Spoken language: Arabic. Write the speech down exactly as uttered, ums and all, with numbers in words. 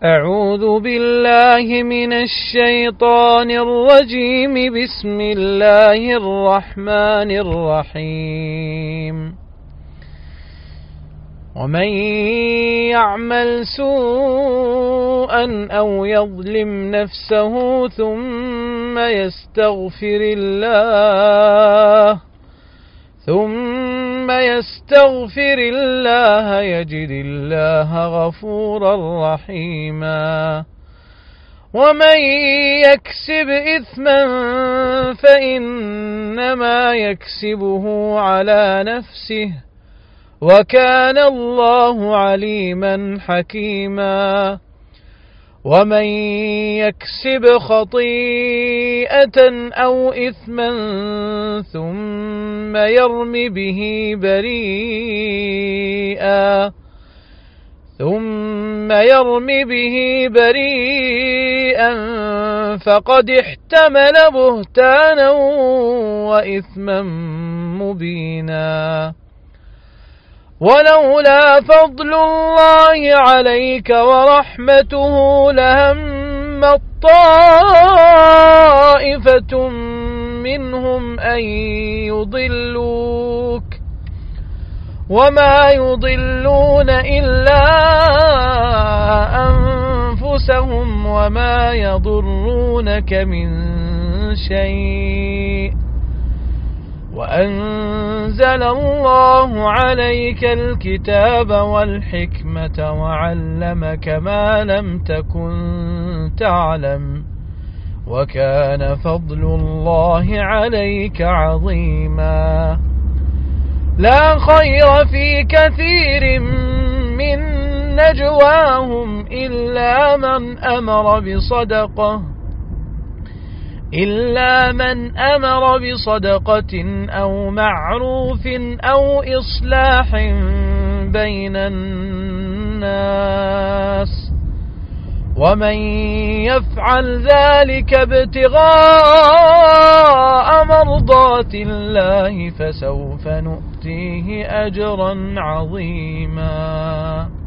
أعوذ بالله من الشيطان الرجيم. بسم الله الرحمن الرحيم. ومن يعمل سوءا أو يظلم نفسه ثم يستغفر الله ثم يستغفر الله يجد الله غفورا رحيما. ومن يكسب إثما فإنما يكسبه على نفسه وكان الله عليما حكيما. ومن يكسب خطيئة أو إثما ثم يرم به بريئا ثم يرم به بريئا فقد احتمل بهتانا وإثما مبينا. ولولا فضل الله عليك ورحمته لهم طائفة منهم أن يضلوك وما يضلون إلا أنفسهم وما يضرونك من شيء. وأنزل الله عليك الكتاب والحكمة وعلمك ما لم تكن تعلم وكان فضل الله عليك عظيما. لا خير في كثير من نجواهم إلا من أمر بصدقة إلا من أمر بصدقة أو معروف أو إصلاح بين الناس ومن يفعل ذلك ابتغاء مرضات الله فسوف نؤتيه أجرا عظيما.